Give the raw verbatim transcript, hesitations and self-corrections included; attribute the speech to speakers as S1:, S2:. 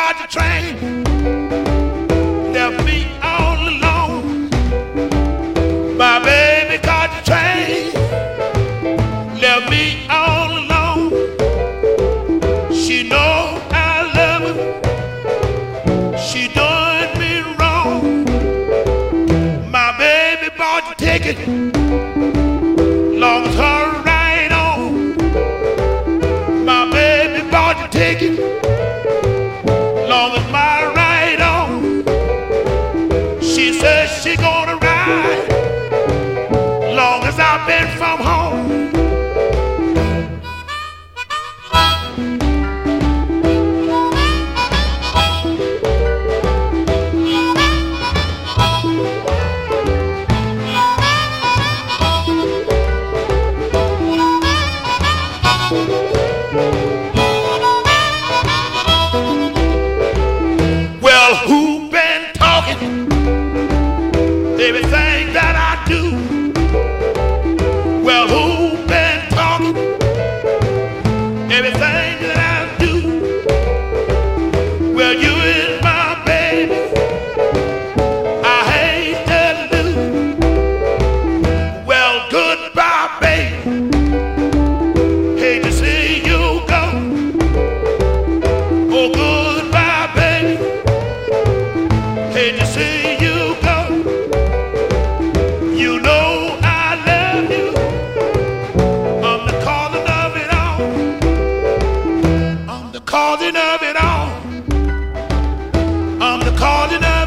S1: caught the train, left me all alone. My baby caught the train, left me all alone. She know I love her, she done me wrong. My baby bought the ticket, long as her ride on. My baby bought the ticket, long as my ride on. She says she gonna ride, long as I've been from home. Well, who been talking? Everything that I do. Well, who been talking? Everything that I do. Well, you is my baby, I hate to lose. Well, goodbye, baby, hate to see you go. Oh, goodbye, baby, hate to see you go. You know I love you, I'm the causing of it all. I'm the causing of it all. I'm the causing of